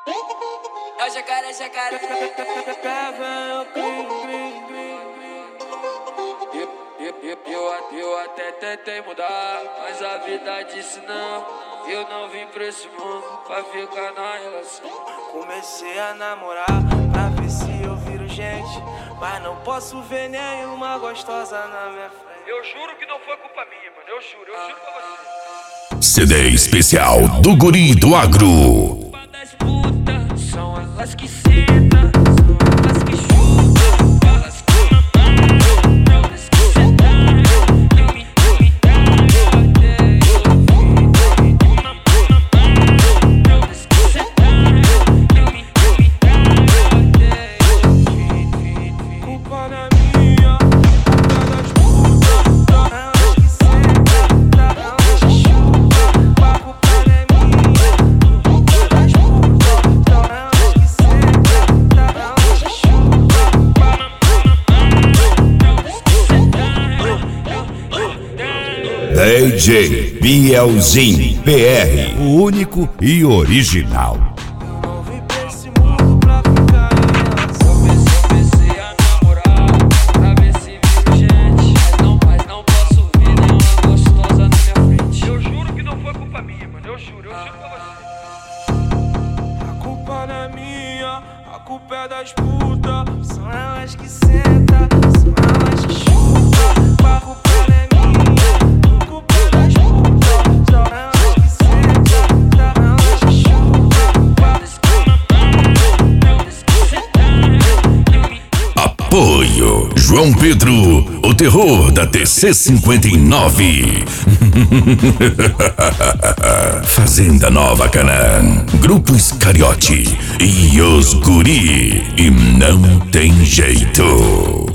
É o jacaré, jacaré. Eu até tentei mudar, mas a vida disse não. Eu não vim pra esse mundo pra ficar na relação. Comecei a namorar pra ver se eu viro gente, mas não posso ver nenhuma gostosa na minha frente. Eu juro que não foi culpa minha, mano. Eu juro pra você. CD especial do Guri do Agro. Das putas, são elas que sentam, são elas que chutam, elas que mamam, elas que sentam. Eu me elas que sentam. Eu me Culpa não é minha, culpa das putas, elas que sentam, elas que chutam. A culpa não é minha, culpa das putas, elas que sentam, elas que chutam. DJ Bielzinho PR, o único e original. Não vim pra esse mundo pra ficar em relação. Comecei a namorar pra ver se viro gente, mas não posso ver nenhuma gostosa na minha frente. Eu juro que não foi culpa minha, mano. Eu juro pra você. A culpa não é minha, a culpa é das putas. São elas que sentam, são elas que chutam. A culpa não é minha, a culpa é das putas. São elas que sentam, são elas que chutam. Apoio João Pedro, o terror da TC59. Fazenda Nova Canaã, Grupo Iscariote e os Guri. E não tem jeito.